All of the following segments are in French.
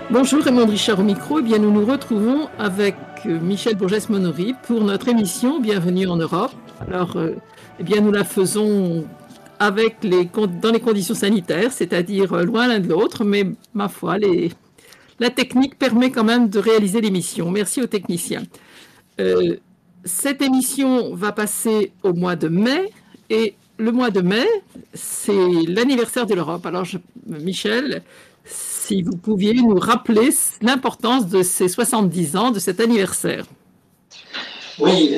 Bonjour, Raymond Richard au micro. Eh bien, nous nous retrouvons avec Michel Bourgès-Monory pour notre émission Bienvenue en Europe. Alors, eh bien, nous la faisons dans les conditions sanitaires, c'est-à-dire loin l'un de l'autre, mais ma foi, la technique permet quand même de réaliser l'émission. Merci aux techniciens. Cette émission va passer au mois de mai et le mois de mai, c'est l'anniversaire de l'Europe. Alors, Michel, si vous pouviez nous rappeler l'importance de ces 70 ans, de cet anniversaire. Oui,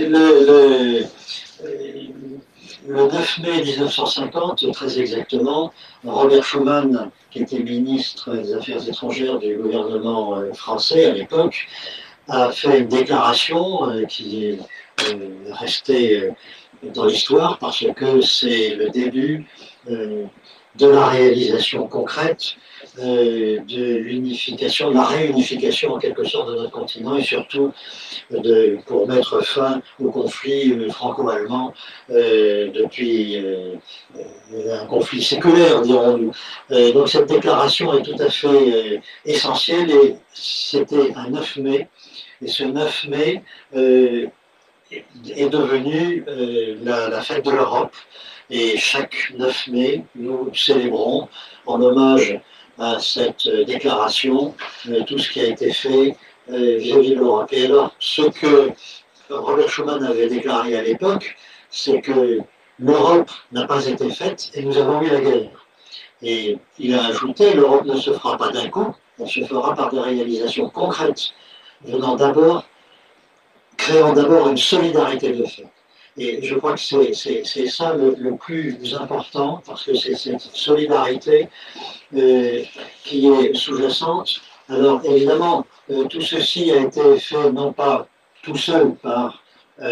le 9 mai 1950, très exactement, Robert Schuman, qui était ministre des Affaires étrangères du gouvernement français à l'époque, a fait une déclaration qui est restée dans l'histoire parce que c'est le début de la réalisation concrète de l'unification, de la réunification en quelque sorte de notre continent et surtout pour mettre fin au conflit franco-allemand depuis un conflit séculaire, dirons-nous. Donc cette déclaration est tout à fait essentielle et c'était un 9 mai. Et ce 9 mai est devenu la fête de l'Europe. Et chaque 9 mai, nous célébrons en hommage à cette déclaration tout ce qui a été fait vis-à-vis de l'Europe. Et alors, ce que Robert Schuman avait déclaré à l'époque, c'est que l'Europe n'a pas été faite et nous avons eu la guerre. Et il a ajouté, l'Europe ne se fera pas d'un coup, elle se fera par des réalisations concrètes, créant d'abord une solidarité de fait. Et je crois que c'est ça le plus important, parce que c'est cette solidarité qui est sous-jacente. Alors évidemment, tout ceci a été fait non pas tout seul par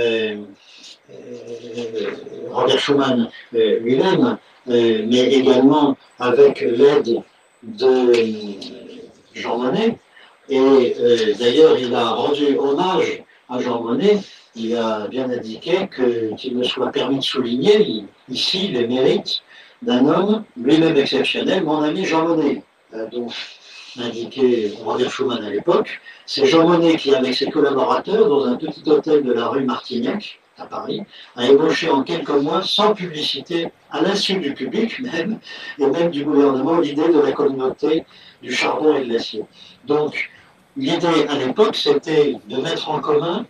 Robert Schuman lui-même, mais également avec l'aide de Jean Monnet. Et d'ailleurs, il a rendu hommage à Jean Monnet. Il a bien indiqué qu'il me soit permis de souligner ici les mérites d'un homme lui-même exceptionnel, mon ami Jean Monnet, donc indiqué Robert Schuman à l'époque. C'est Jean Monnet qui, avec ses collaborateurs, dans un petit hôtel de la rue Martignac, à Paris, a ébauché en quelques mois, sans publicité, à l'insu du public même, et même du gouvernement, l'idée de la communauté du charbon et de l'acier. Donc, l'idée à l'époque, c'était de mettre en commun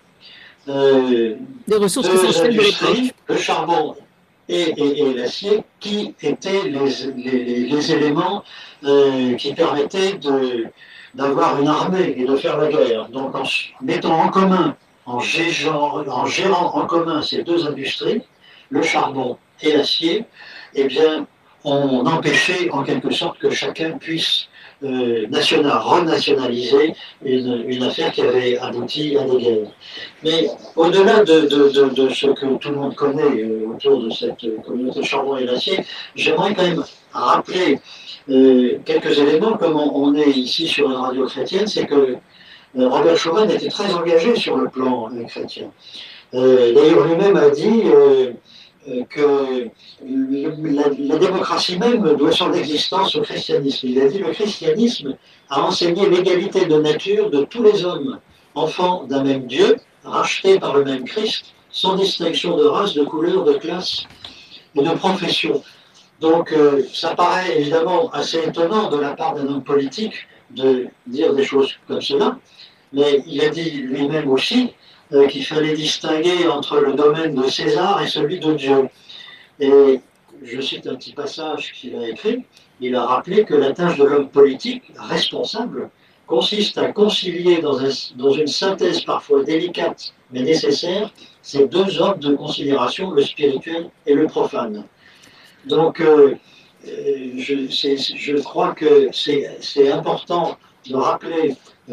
des ressources deux industries, le charbon et l'acier, qui étaient les éléments qui permettaient d'avoir une armée et de faire la guerre. Donc en mettant en commun, en gérant en commun ces deux industries, le charbon et l'acier, eh bien, on empêchait en quelque sorte que chacun puisse renationaliser une affaire qui avait abouti à des guerres. Mais au-delà de ce que tout le monde connaît autour de cette communauté charbon et l'acier, j'aimerais quand même rappeler quelques éléments. Comme on est ici sur une radio chrétienne, c'est que Robert Schuman était très engagé sur le plan chrétien. D'ailleurs, lui-même a dit que la démocratie même doit son existence au christianisme. Il a dit le christianisme a enseigné l'égalité de nature de tous les hommes, enfants d'un même Dieu, rachetés par le même Christ, sans distinction de race, de couleur, de classe et de profession. Donc ça paraît évidemment assez étonnant de la part d'un homme politique de dire des choses comme cela, mais il a dit lui-même aussi qu'il fallait distinguer entre le domaine de César et celui de Dieu. Et je cite un petit passage qu'il a écrit, il a rappelé que la tâche de l'homme politique responsable consiste à concilier dans une synthèse parfois délicate mais nécessaire ces deux ordres de considération, le spirituel et le profane. Donc je crois que c'est important de rappeler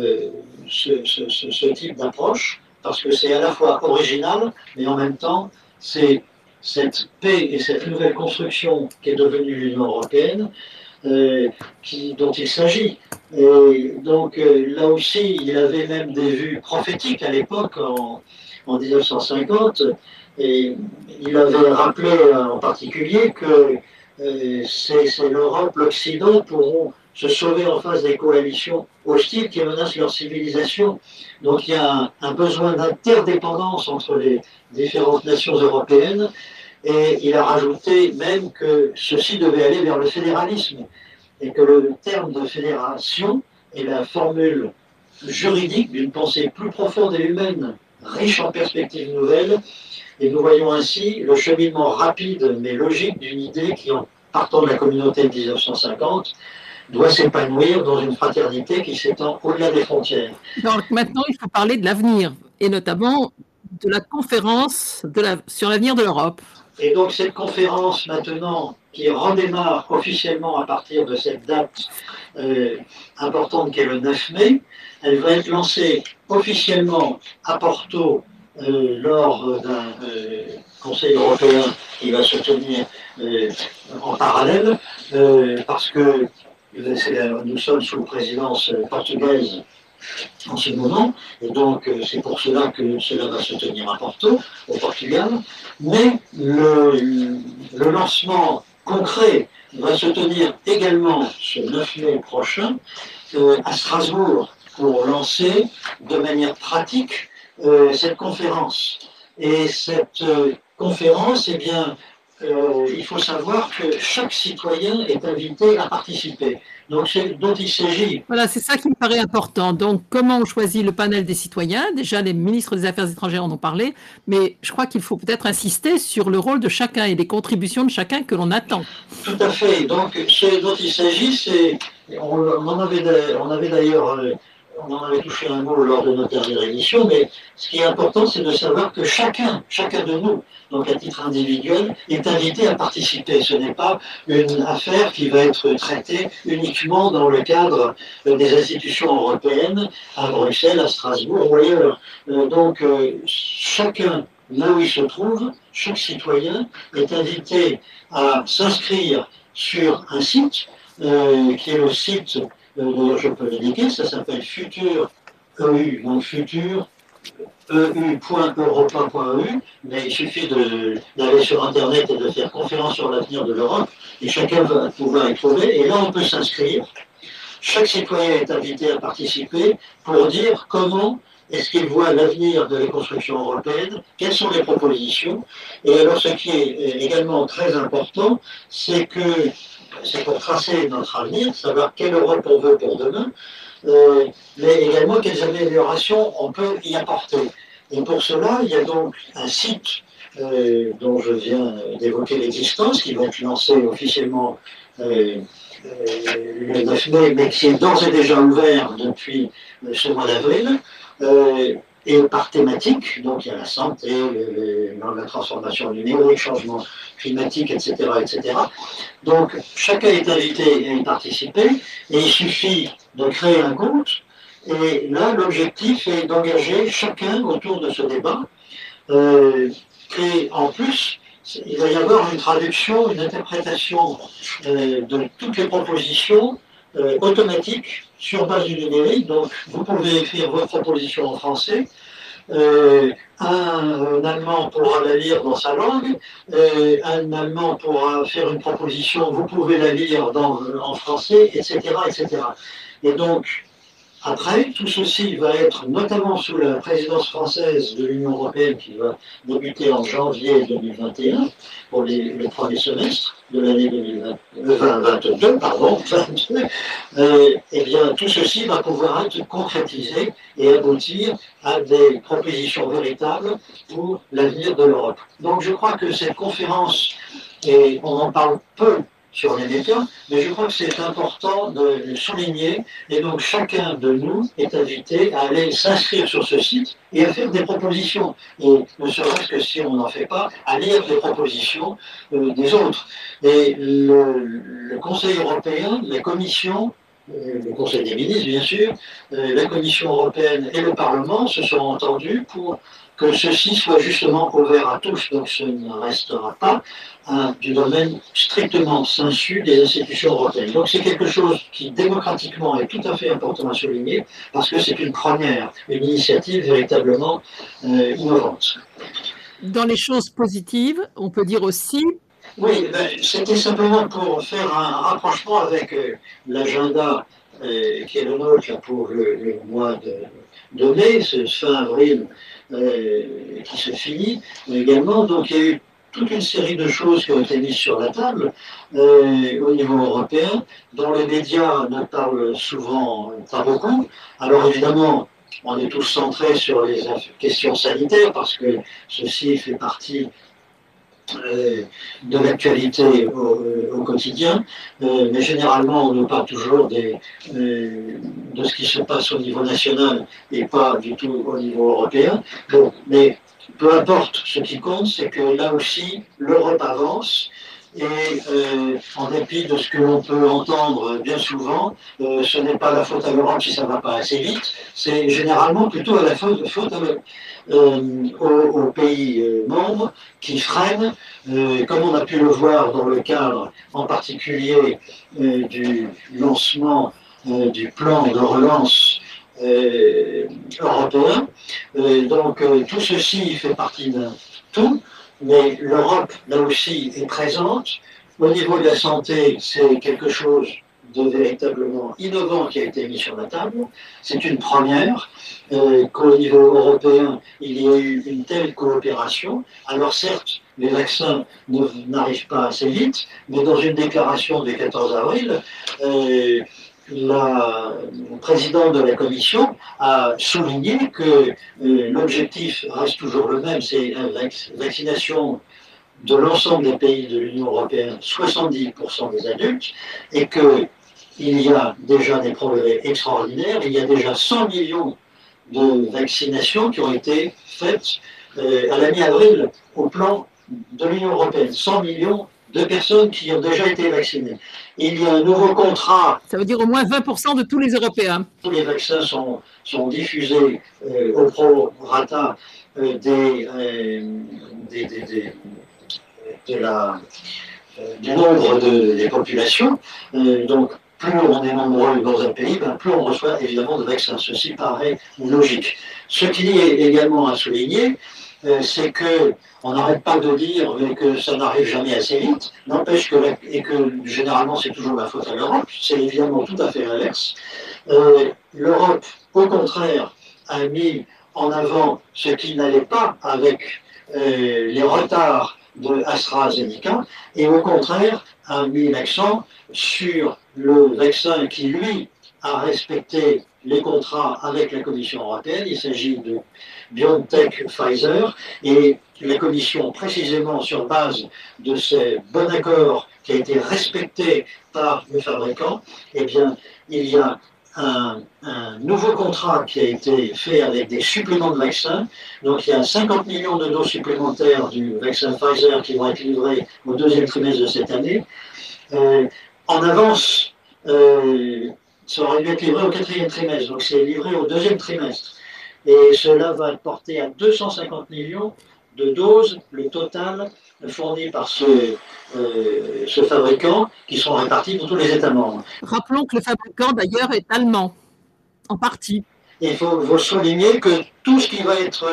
ce type d'approche, parce que c'est à la fois original, mais en même temps, c'est cette paix et cette nouvelle construction qui est devenue l'Union européenne dont il s'agit. Et donc là aussi, il avait même des vues prophétiques à l'époque, en 1950, et il avait rappelé en particulier que c'est l'Europe, l'Occident pourront se sauver en face des coalitions hostiles qui menacent leur civilisation. Donc il y a un besoin d'interdépendance entre les différentes nations européennes, et il a rajouté même que ceci devait aller vers le fédéralisme, et que le terme de fédération est la formule juridique d'une pensée plus profonde et humaine, riche en perspectives nouvelles, et nous voyons ainsi le cheminement rapide mais logique d'une idée qui, en partant de la communauté de 1950, doit s'épanouir dans une fraternité qui s'étend au-delà des frontières. Donc maintenant, il faut parler de l'avenir, et notamment de la conférence sur l'avenir de l'Europe. Et donc cette conférence maintenant, qui redémarre officiellement à partir de cette date importante qu'est le 9 mai, elle va être lancée officiellement à Porto lors d'un Conseil européen qui va se tenir en parallèle, parce que nous sommes sous présidence portugaise en ce moment, et donc c'est pour cela que cela va se tenir à Porto, au Portugal, mais le lancement concret va se tenir également ce 9 mai prochain à Strasbourg pour lancer de manière pratique cette conférence. Et cette conférence, eh bien, il faut savoir que chaque citoyen est invité à participer. Donc, c'est dont il s'agit. Voilà, c'est ça qui me paraît important. Donc, comment on choisit le panel des citoyens? Déjà, les ministres des Affaires étrangères en ont parlé, mais je crois qu'il faut peut-être insister sur le rôle de chacun et les contributions de chacun que l'on attend. Tout à fait. Donc, ce dont il s'agit, c'est... On avait d'ailleurs... On en avait touché un mot lors de notre dernière émission, mais ce qui est important, c'est de savoir que chacun de nous, donc à titre individuel, est invité à participer. Ce n'est pas une affaire qui va être traitée uniquement dans le cadre des institutions européennes, à Bruxelles, à Strasbourg ou ailleurs. Donc, chacun, là où il se trouve, chaque citoyen est invité à s'inscrire sur un site, qui est le site... D'ailleurs, je peux l'indiquer, ça s'appelle Futur EU, donc Futur eu.europa.eu, mais il suffit d'aller sur Internet et de faire conférence sur l'avenir de l'Europe, et chacun va pouvoir y trouver, et là on peut s'inscrire. Chaque citoyen est invité à participer pour dire comment est-ce qu'il voit l'avenir de la construction européenne, quelles sont les propositions, et alors ce qui est également très important, c'est pour tracer notre avenir, savoir quelle Europe on veut pour demain, mais également quelles améliorations on peut y apporter. Et pour cela, il y a donc un site dont je viens d'évoquer l'existence, qui va être lancé officiellement le 9 mai, mais qui est d'ores et déjà ouvert depuis ce mois d'avril, et par thématique, donc il y a la santé, la transformation numérique, le changement climatique, etc., etc. Donc chacun est invité à y participer, et il suffit de créer un compte, et là l'objectif est d'engager chacun autour de ce débat, et en plus, il va y avoir une traduction, une interprétation de toutes les propositions automatiques sur base du numérique. Donc, vous pouvez écrire vos propositions en français. Un Allemand pourra la lire dans sa langue. Un Allemand pourra faire une proposition, vous pouvez la lire en français, etc., etc. Et donc, après, tout ceci va être notamment sous la présidence française de l'Union européenne qui va débuter en janvier 2021 pour le premier semestre de l'année 2022, pardon, 22, eh bien tout ceci va pouvoir être concrétisé et aboutir à des propositions véritables pour l'avenir de l'Europe. Donc je crois que cette conférence, et on en parle peu sur les médias, mais je crois que c'est important de le souligner, et donc chacun de nous est invité à aller s'inscrire sur ce site et à faire des propositions, et ne serait-ce que si on n'en fait pas, à lire les propositions des autres. Et le Conseil européen, la Commission, le Conseil des ministres bien sûr, la Commission européenne et le Parlement se sont entendus pour que ceci soit justement ouvert à tous, donc ce ne restera pas du domaine strictement sensu des institutions européennes. Donc c'est quelque chose qui démocratiquement est tout à fait important à souligner, parce que c'est une première, une initiative véritablement innovante. Dans les choses positives, on peut dire aussi Oui, ben, c'était simplement pour faire un rapprochement avec l'agenda qui est le nôtre là, pour le mois de mai, ce fin avril qui se finit également. Donc il y a eu toute une série de choses qui ont été mises sur la table au niveau européen, dont les médias ne parlent souvent pas beaucoup. Alors évidemment, on est tous centrés sur les questions sanitaires parce que ceci fait partie de l'actualité au quotidien, mais généralement on nous parle toujours de ce qui se passe au niveau national et pas du tout au niveau européen. Bon, mais peu importe, ce qui compte, c'est que là aussi, l'Europe avance. Et en dépit de ce que l'on peut entendre bien souvent, ce n'est pas la faute à l'Europe si ça ne va pas assez vite, c'est généralement plutôt à la faute aux pays membres qui freinent, comme on a pu le voir dans le cadre en particulier du lancement du plan de relance européen. Donc tout ceci fait partie d'un tout, mais l'Europe, là aussi, est présente. Au niveau de la santé, c'est quelque chose de véritablement innovant qui a été mis sur la table. C'est une première qu'au niveau européen, il y a eu une telle coopération. Alors certes, les vaccins n'arrivent pas assez vite, mais dans une déclaration du 14 avril, la présidente de la Commission a souligné que l'objectif reste toujours le même, c'est la vaccination de l'ensemble des pays de l'Union européenne, 70% des adultes, et qu'il y a déjà des progrès extraordinaires, il y a déjà 100 millions de vaccinations qui ont été faites à la mi-avril au plan de l'Union européenne. 100 millions de personnes qui ont déjà été vaccinées. Il y a un nouveau contrat. Ça veut dire au moins 20% de tous les Européens. Tous les vaccins sont diffusés au prorata du nombre des populations. Donc, plus on est nombreux dans un pays, ben, plus on reçoit évidemment de vaccins. Ceci paraît logique. Ce qui est également à souligner, c'est que on n'arrête pas de dire que ça n'arrive jamais assez vite, n'empêche et que généralement c'est toujours la faute à l'Europe, c'est évidemment tout à fait l'inverse. L'Europe, au contraire, a mis en avant ce qui n'allait pas avec les retards de AstraZeneca, et au contraire a mis l'accent sur le vaccin qui, lui, a respecté les contrats avec la Commission européenne. Il s'agit de BioNTech Pfizer, et la Commission, précisément sur base de ce bon accord qui a été respecté par le fabricant, eh bien, il y a un nouveau contrat qui a été fait avec des suppléments de vaccins. Donc il y a 50 millions de doses supplémentaires du vaccin Pfizer qui vont être livrés au deuxième trimestre de cette année. En avance, ça aurait dû être livré au quatrième trimestre, donc c'est livré au deuxième trimestre. Et cela va être porté à 250 millions de doses, le total fourni par ce fabricant, qui seront répartis dans tous les États membres. Rappelons que le fabricant, d'ailleurs, est allemand, en partie. Il faut souligner que tout ce qui va être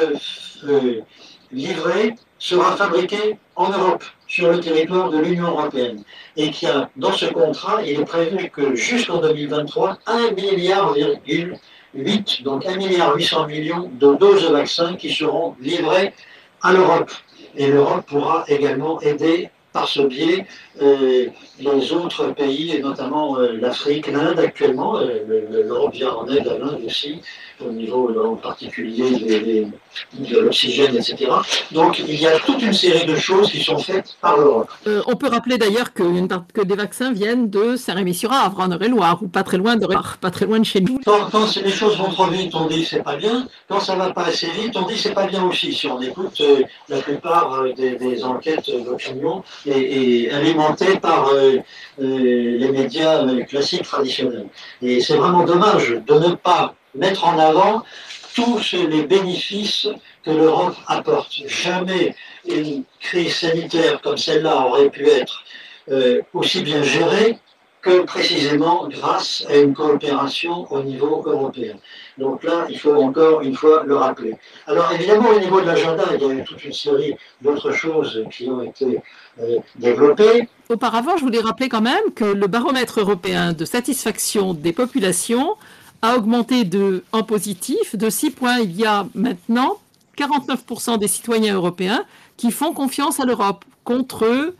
livré sera fabriqué en Europe, sur le territoire de l'Union européenne. Et qu'il y a, dans ce contrat, il est prévu que jusqu'en 2023, 1,8 milliard, donc 1,8 milliard de doses de vaccins qui seront livrées à l'Europe. Et l'Europe pourra également aider par ce biais les autres pays, et notamment l'Afrique, l'Inde actuellement. L'Europe vient en aide à l'Inde aussi, au niveau en particulier de l'oxygène, etc. Donc il y a toute une série de choses qui sont faites par l'Europe. On peut rappeler d'ailleurs que des vaccins viennent de Saint-Rémy-sur-Avre, en Eure-et-Loire, ou pas très loin de chez nous. Quand les choses vont trop vite, on dit c'est pas bien. Quand ça va pas assez vite, on dit c'est pas bien aussi. Si on écoute la plupart des enquêtes d'opinion et alimentées par les médias classiques traditionnels. Et c'est vraiment dommage de ne pas mettre en avant tous les bénéfices que l'Europe apporte. Jamais une crise sanitaire comme celle-là aurait pu être aussi bien gérée que précisément grâce à une coopération au niveau européen. Donc là, il faut encore une fois le rappeler. Alors évidemment, au niveau de l'agenda, il y a eu toute une série d'autres choses qui ont été développées. Auparavant, je voulais rappeler quand même que le baromètre européen de satisfaction des populations a augmenté en positif de 6 points. Il y a maintenant 49% des citoyens européens qui font confiance à l'Europe contre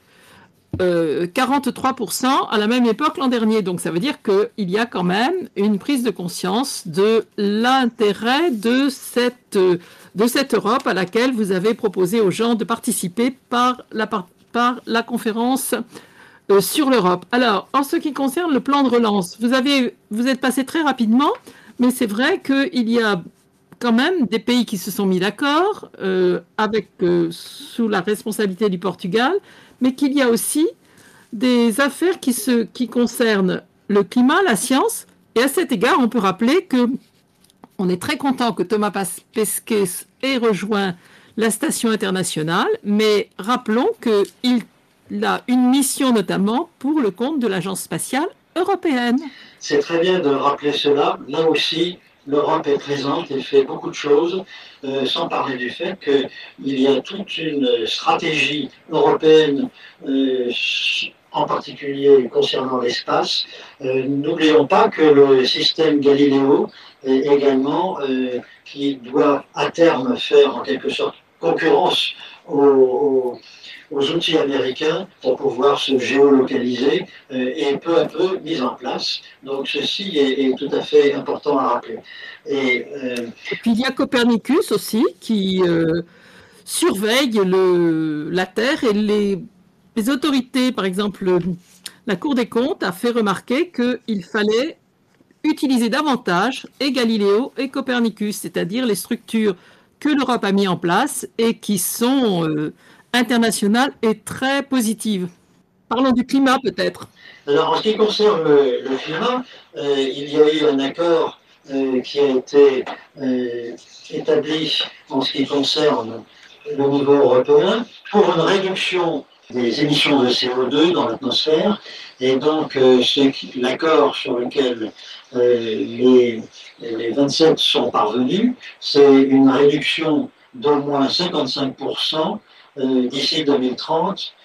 43% à la même époque l'an dernier. Donc ça veut dire qu'il y a quand même une prise de conscience de l'intérêt de cette Europe à laquelle vous avez proposé aux gens de participer par la conférence sur l'Europe. Alors, en ce qui concerne le plan de relance, vous êtes passé très rapidement, mais c'est vrai qu'il y a quand même des pays qui se sont mis d'accord sous la responsabilité du Portugal, mais qu'il y a aussi des affaires qui concernent le climat, la science, et à cet égard, on peut rappeler que on est très content que Thomas Pesquet ait rejoint la station internationale, mais rappelons qu'il a une mission notamment pour le compte de l'Agence spatiale européenne. C'est très bien de rappeler cela. Là aussi, l'Europe est présente et fait beaucoup de choses, sans parler du fait qu'il y a toute une stratégie européenne, en particulier concernant l'espace. N'oublions pas que le système Galileo est également, qui doit à terme faire en quelque sorte concurrence aux outils américains pour pouvoir se géolocaliser et peu à peu mis en place. Donc ceci est tout à fait important à rappeler. Et puis il y a Copernicus aussi qui surveille la Terre et les autorités, par exemple la Cour des comptes a fait remarquer qu'il fallait utiliser davantage et Galiléo et Copernicus, c'est-à-dire les structures que l'Europe a mis en place et qui sont internationales et très positives. Parlons du climat peut-être. Alors en ce qui concerne le climat, il y a eu un accord qui a été établi en ce qui concerne le niveau européen pour une réduction des émissions de CO2 dans l'atmosphère. Et donc l'accord sur lequel les 27 sont parvenus, c'est une réduction d'au moins 55% d'ici 2030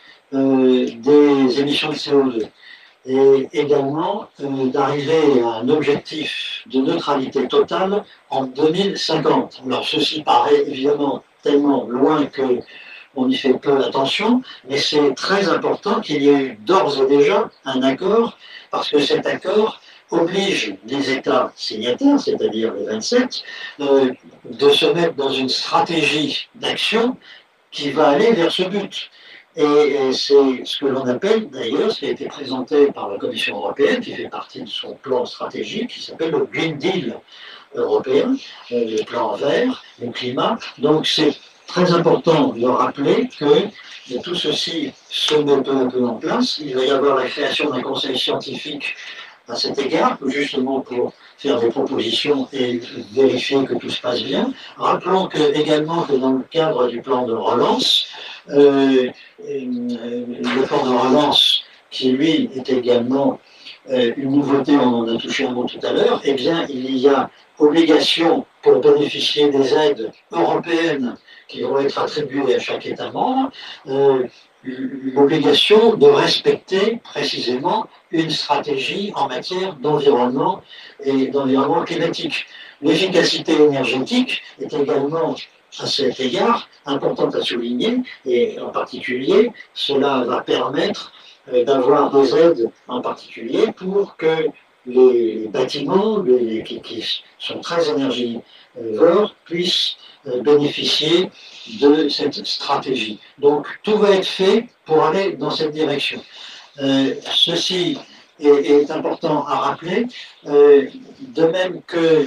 des émissions de CO2. Et également d'arriver à un objectif de neutralité totale en 2050. Alors ceci paraît évidemment tellement loin qu'on y fait peu attention, mais c'est très important qu'il y ait eu d'ores et déjà un accord, parce que cet accord oblige les États signataires, c'est-à-dire les 27, de se mettre dans une stratégie d'action qui va aller vers ce but. Et c'est ce que l'on appelle d'ailleurs, ce qui a été présenté par la Commission européenne, qui fait partie de son plan stratégique, qui s'appelle le Green Deal européen, le plan vert, le climat. Donc c'est très important de rappeler que tout ceci se met peu à peu en place. Il va y avoir la création d'un conseil scientifique à cet égard, justement pour faire des propositions et vérifier que tout se passe bien. Rappelons également que dans le cadre du plan de relance, le plan de relance, qui lui est également une nouveauté, on en a touché un mot tout à l'heure, eh bien il y a obligation pour bénéficier des aides européennes qui vont être attribuées à chaque État membre, l'obligation de respecter précisément une stratégie en matière d'environnement et d'environnement climatique. L'efficacité énergétique est également à cet égard importante à souligner, et en particulier, cela va permettre d'avoir des aides en particulier pour que les bâtiments qui sont très énergivores puissent bénéficier de cette stratégie. Donc tout va être fait pour aller dans cette direction. Ceci est important à rappeler, de même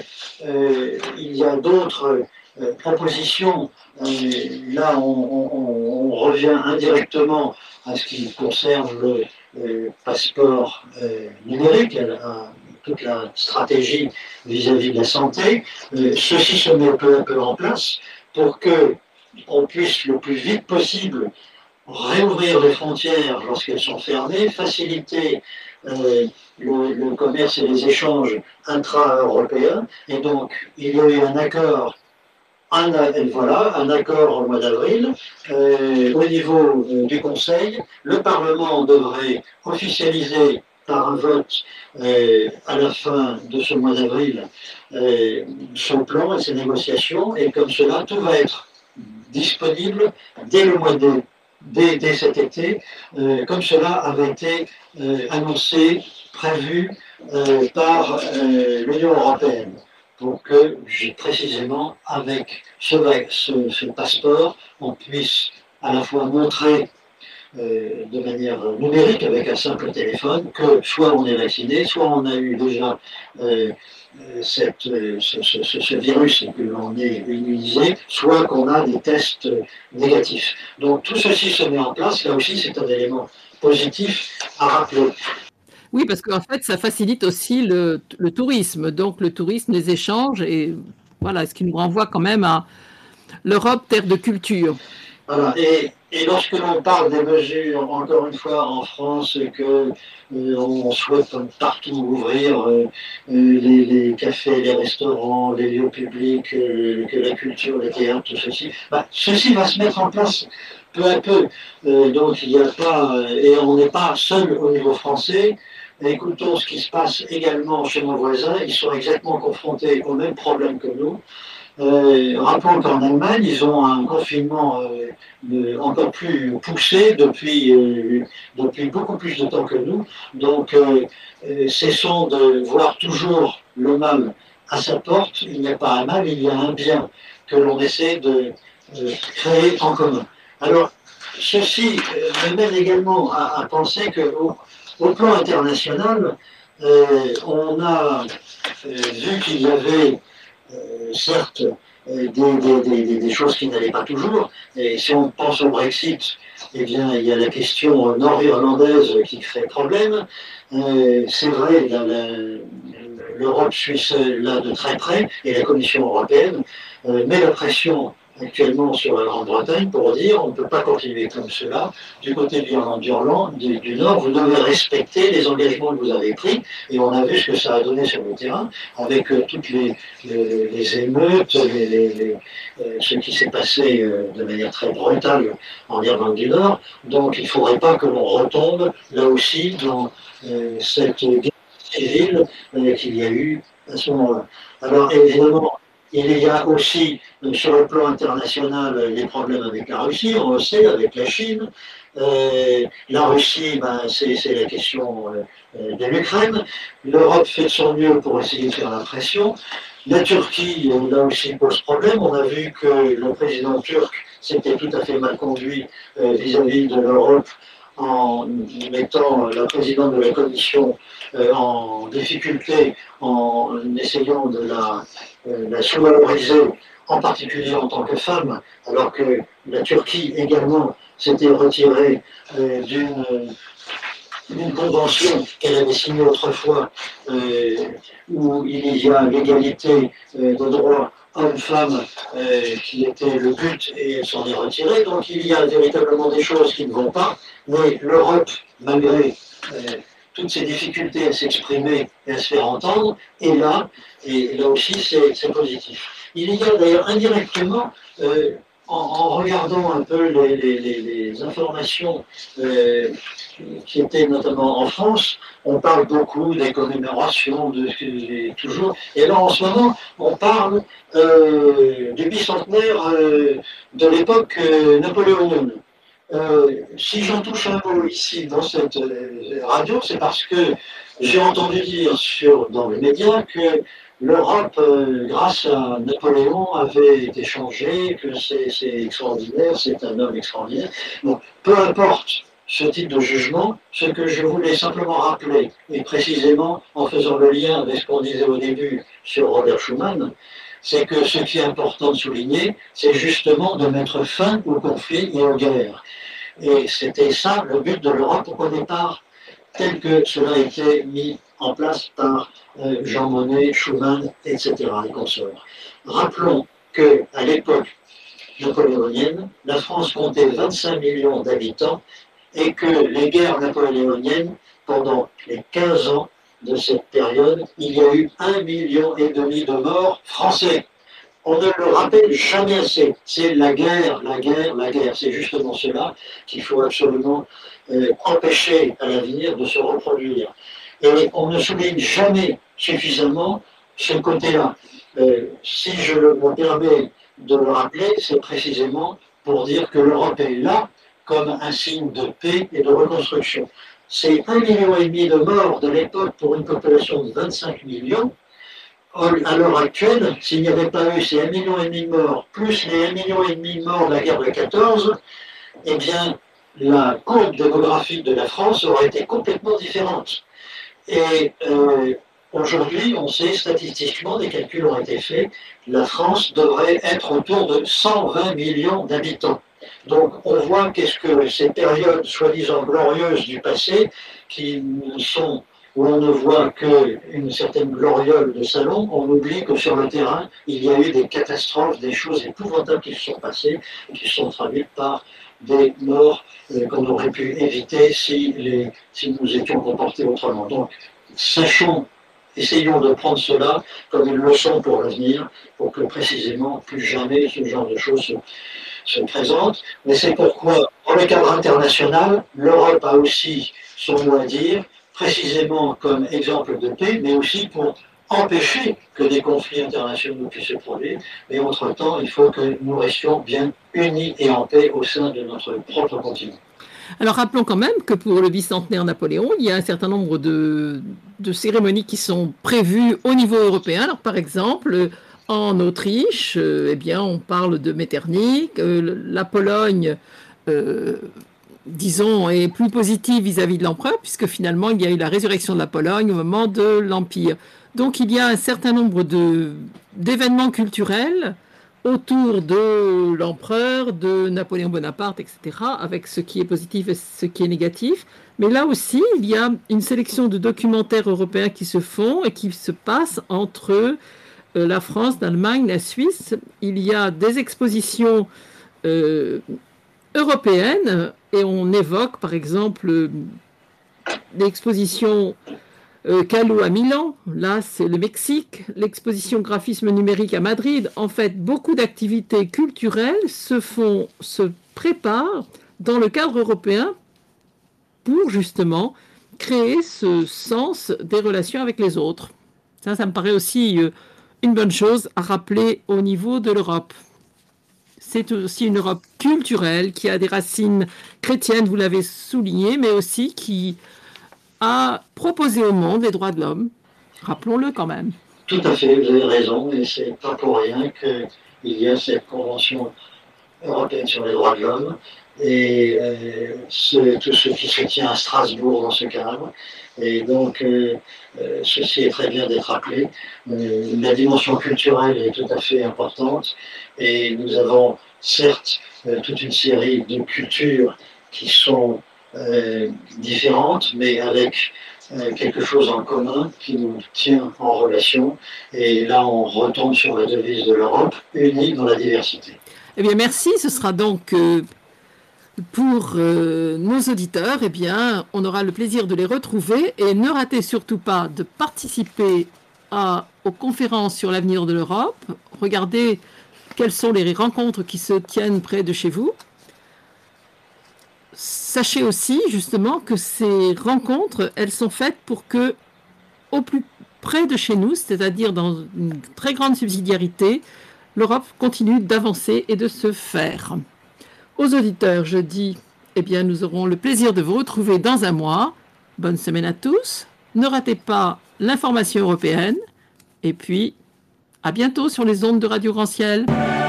qu'il y a d'autres propositions. Là, on revient indirectement à ce qui concerne le passeport numérique, toute la stratégie vis-à-vis de la santé. Ceci se met peu à peu en place pour qu'on puisse le plus vite possible réouvrir les frontières lorsqu'elles sont fermées, faciliter le commerce et les échanges intra-européens. Et donc, il y a eu un accord un accord au mois d'avril. Au niveau du Conseil, le Parlement devrait officialiser par un vote à la fin de ce mois d'avril son plan et ses négociations, et comme cela, tout va être disponible dès le mois de dès cet été, comme cela avait été annoncé, prévu par l'Union européenne, pour que précisément avec ce passeport, on puisse à la fois montrer de manière numérique avec un simple téléphone que soit on est vacciné, soit on a eu déjà ce virus et que l'on est immunisé, soit qu'on a des tests négatifs. Donc tout ceci se met en place, là aussi c'est un élément positif à rappeler. Oui, parce qu'en fait, ça facilite aussi le tourisme, donc le tourisme, les échanges, et voilà, ce qui nous renvoie quand même à l'Europe, terre de culture. Voilà. Et lorsque l'on parle des mesures, encore une fois, en France, que on souhaite partout ouvrir les cafés, les restaurants, les lieux publics, que la culture, les théâtres, tout ceci, ceci va se mettre en place peu à peu. Donc il n'y a pas, et on n'est pas seul au niveau français. Écoutons ce qui se passe également chez nos voisins. Ils sont exactement confrontés aux mêmes problèmes que nous. Rappelons qu'en Allemagne, ils ont un confinement encore plus poussé depuis beaucoup plus de temps que nous. Donc, cessons de voir toujours le mal à sa porte. Il n'y a pas un mal, il y a un bien que l'on essaie de créer en commun. Alors, ceci me mène également à penser qu'au plan international, on a vu qu'il y avait certes des choses qui n'allaient pas toujours. Et si on pense au Brexit, eh bien, il y a la question nord-irlandaise qui fait problème. C'est vrai, l'Europe suit cela de très près, et la Commission européenne met la pression actuellement sur la Grande-Bretagne pour dire on ne peut pas continuer comme cela. Du côté de l'Irlande du Nord, vous devez respecter les engagements que vous avez pris, et on a vu ce que ça a donné sur le terrain, avec toutes les émeutes, ce qui s'est passé de manière très brutale en Irlande du Nord. Donc il ne faudrait pas que l'on retombe là aussi dans cette guerre civile qu'il y a eu à ce moment-là. Alors évidemment, il y a aussi, sur le plan international, des problèmes avec la Russie, on le sait, avec la Chine. La Russie, c'est la question de l'Ukraine. L'Europe fait de son mieux pour essayer de faire la pression. La Turquie, là aussi, pose problème. On a vu que le président turc s'était tout à fait mal conduit vis-à-vis de l'Europe en mettant la présidente de la Commission en difficulté, en essayant de la sous-valoriser, en particulier en tant que femme, alors que la Turquie également s'était retirée d'une convention qu'elle avait signée autrefois, où il y a l'égalité de droits homme-femme qui était le but, et elle s'en est retirée. Donc il y a véritablement des choses qui ne vont pas, mais l'Europe, malgré toutes ces difficultés à s'exprimer et à se faire entendre, est là, et là aussi c'est positif. Il y a d'ailleurs indirectement, en regardant un peu les informations qui étaient notamment en France, on parle beaucoup des commémorations, toujours, et là en ce moment, on parle du bicentenaire de l'époque napoléonienne. Si j'en touche un mot ici dans cette radio, c'est parce que j'ai entendu dire dans les médias que l'Europe, grâce à Napoléon, avait été changée, que c'est extraordinaire, c'est un homme extraordinaire. Bon, peu importe ce type de jugement, ce que je voulais simplement rappeler, et précisément en faisant le lien avec ce qu'on disait au début sur Robert Schuman, c'est que ce qui est important de souligner, c'est justement de mettre fin aux conflits et aux guerres. Et c'était ça le but de l'Europe au départ, tel que cela a été mis en place par Jean Monnet, Schuman, etc., les consorts. Rappelons qu'à l'époque napoléonienne, la France comptait 25 millions d'habitants et que les guerres napoléoniennes pendant les 15 ans de cette période, il y a eu 1,5 million de morts français. On ne le rappelle jamais assez. C'est la guerre, la guerre, la guerre. C'est justement cela qu'il faut absolument empêcher à l'avenir de se reproduire. Et on ne souligne jamais suffisamment ce côté-là. Si je me permets de le rappeler, c'est précisément pour dire que l'Europe est là comme un signe de paix et de reconstruction. C'est 1,5 million de morts de l'époque pour une population de 25 millions. À l'heure actuelle, s'il n'y avait pas eu ces 1,5 million de morts, plus les 1,5 million de morts de la guerre de 14, eh bien, la courbe démographique de la France aurait été complètement différente. Et aujourd'hui, on sait statistiquement, des calculs ont été faits, la France devrait être autour de 120 millions d'habitants. Donc on voit qu'est-ce que ces périodes soi-disant glorieuses du passé, qui sont, où on ne voit qu'une certaine gloriole de salon, on oublie que sur le terrain, il y a eu des catastrophes, des choses épouvantables qui se sont passées, et qui se sont traduites par des morts qu'on aurait pu éviter si nous étions comportés autrement. Donc, essayons de prendre cela comme une leçon pour l'avenir, pour que précisément plus jamais ce genre de choses se présente. Mais c'est pourquoi, dans le cadre international, l'Europe a aussi son mot à dire, précisément comme exemple de paix, mais aussi pour empêcher que des conflits internationaux puissent se produire. Mais entre-temps, il faut que nous restions bien unis et en paix au sein de notre propre continent. Alors rappelons quand même que pour le bicentenaire Napoléon, il y a un certain nombre de cérémonies qui sont prévues au niveau européen. Alors par exemple, en Autriche, eh bien, on parle de Metternich. La Pologne, disons, est plus positive vis-à-vis de l'empereur, puisque finalement, il y a eu la résurrection de la Pologne au moment de l'Empire. Donc il y a un certain nombre d'événements culturels autour de l'empereur, de Napoléon Bonaparte, etc., avec ce qui est positif et ce qui est négatif. Mais là aussi, il y a une sélection de documentaires européens qui se font et qui se passent entre la France, l'Allemagne, la Suisse. Il y a des expositions européennes et on évoque, par exemple, l'exposition Callot à Milan, là c'est le Mexique, l'exposition graphisme numérique à Madrid. En fait, beaucoup d'activités culturelles se préparent dans le cadre européen pour justement créer ce sens des relations avec les autres. Ça me paraît aussi une bonne chose à rappeler au niveau de l'Europe. C'est aussi une Europe culturelle qui a des racines chrétiennes, vous l'avez souligné, mais aussi qui a proposé au monde les droits de l'homme. Rappelons-le quand même. Tout à fait, vous avez raison, et c'est pas pour rien qu'il y a cette Convention européenne sur les droits de l'homme, et tout ce qui se tient à Strasbourg dans ce cadre. Et donc, ceci est très bien d'être rappelé. La dimension culturelle est tout à fait importante, et nous avons certes toute une série de cultures qui sont différentes, mais avec quelque chose en commun qui nous tient en relation. Et là, on retombe sur la devise de l'Europe, unie dans la diversité. Eh bien, merci. Ce sera donc pour nos auditeurs. Eh bien, on aura le plaisir de les retrouver. Et ne ratez surtout pas de participer aux conférences sur l'avenir de l'Europe. Regardez quelles sont les rencontres qui se tiennent près de chez vous. Sachez aussi justement que ces rencontres, elles sont faites pour que, au plus près de chez nous, c'est-à-dire dans une très grande subsidiarité, l'Europe continue d'avancer et de se faire. Aux auditeurs, je dis, eh bien, nous aurons le plaisir de vous retrouver dans un mois. Bonne semaine à tous. Ne ratez pas l'information européenne. Et puis, à bientôt sur les ondes de Radio Grand Ciel.